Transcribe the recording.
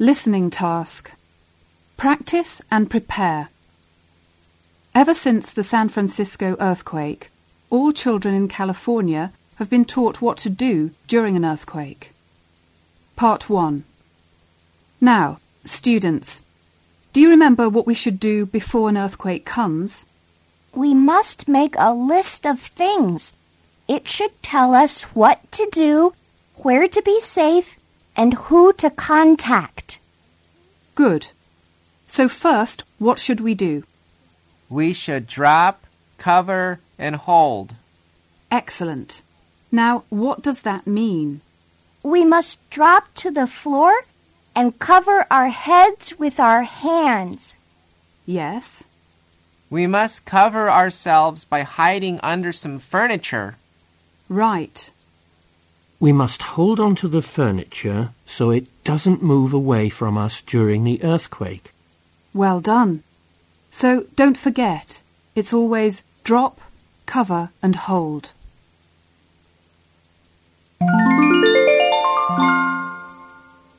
Listening task. Practice and prepare. Ever since the San Francisco earthquake, all children in California have been taught what to do during an earthquake. Part 1. Now, students, do you remember what we should do before an earthquake comes? We must make a list of things. It should tell us what to do, where to be safe, and who to contact. Good. So first, what should we do? We should drop, cover, and hold. Excellent. Now, what does that mean? We must drop to the floor and cover our heads with our hands. Yes. We must cover ourselves by hiding under some furniture. Right. We must hold on to the furniture so it doesn't move away from us during the earthquake. Well done. So don't forget, it's always drop, cover and hold.